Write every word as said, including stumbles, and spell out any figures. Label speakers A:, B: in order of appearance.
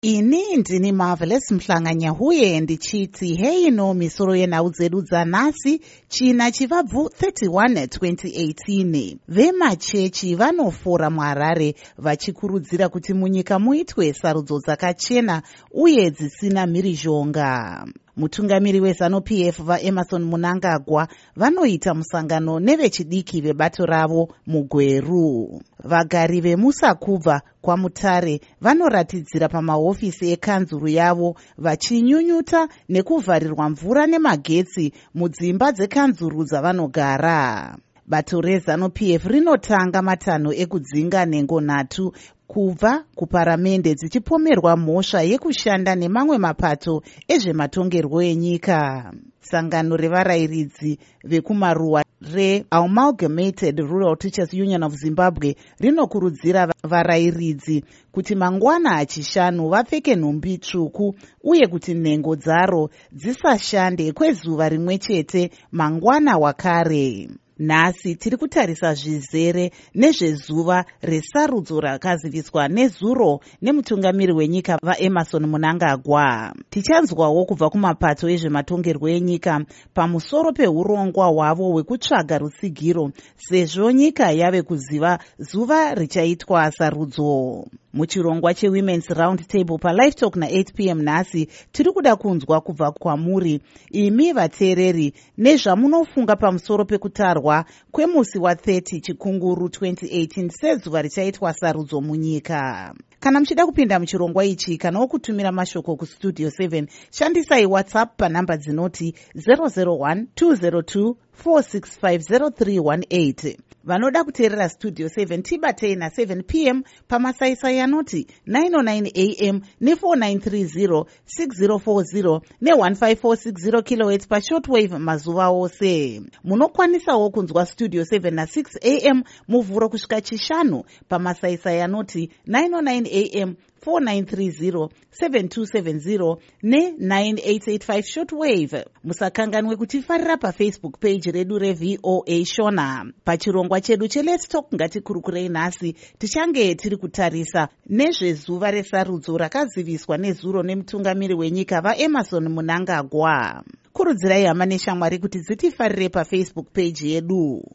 A: Ini ndini Marvelous Mhlanganyahuye ndichiti heino misoro yenhau dzedu dzanhasi china chivabvu thirty-one twenty eighteen. Vemachechi vanofora muHarare vachikurudzira kuti munyika muitwe sarudzo dzakachena uye dzisina mhirizhonga. Mutungamiri weZanu-P F vaEmmerson Mnangagwa vanoita musangano nevechidiki vebato ravo muGweru. Vagari veMusakubva kwaMutare vanoratidzira pamahofisi ekanzuru yavo vachinyunyuta nekuvharirwa mvura nemagetsi mudzimba dzekanzuru dzavanogara. Bato reZanu-P F rinotanga matanho ekudzinga nhengo nhatu kubva kuparamende dzichipomerwa mhosva yekushanda nemamwe mapato ezvematongerwo enyika. Sangano revarayiridzi vekumaruwa reAmalgamated Rural Teachers Union of Zimbabwe rinokurudzira varayiridzi kuti mangwana achishanu vapfeke nhumbi tsvuku uye kuti nhengo dzaro dzisashande kwezuva rimwe chete mangwana wakare. Nhasi tiri kutarisa zvizere nezvezuva resarudzo rakaziviswa nezuro nemutungamiri wenyika vaEmmerson Mnangagwa. Tichanzwawo kubva kumapato ezvematongerwo enyika pamusoro peurongwa hwavo hwekutsvaga rutsigiro sezvo nyika yave kuziva zuva richaitwa sarudzo. Muchirongwa cheWomen's Round Table paLive Talk na-eight p m nhasi tiri kuda kunzwa kubva kwamuri imi vateereri nezvamunofunga pamusoro pekutarwa kwemusi wa30 chikunguru twenty eighteen sezuva richaitwa sarudzo munyika. Kana muchida kupinda muchirongwa ichi kanawo kutumira mashoko kustudio seven shandisai WhatsApp panhamba dzinoti zero zero one two zero two four six five zero three one eight. Vanoda kuteerera Studio seven tibatei na seven p m pamasaisai anoti nine oh nine a m ne four nine three zero six zero four zero ne one five four six zero kilohertz pashortwave mazuva ose. Munokwanisawo kunzwa Studio seven na six a m muvhuro kusvika chishanu pamasaisai anoti nine oh nine a m four nine three zero seven two seven zero ne nine eight eight five shortwave. Musakanganwe kutifarira paFacebook page redu reV O A Shona. Pachirongwa chedu cheLet's Talk ngatikurukurei nhasi tichange tiri kutarisa nezvezuva resarudzo rakaziviswa nezuro nemutungamiri wenyika vaEmmerson Mnangagwa. Kurudzirai hama neshamwari kuti dzitifarire paFacebook page yedu.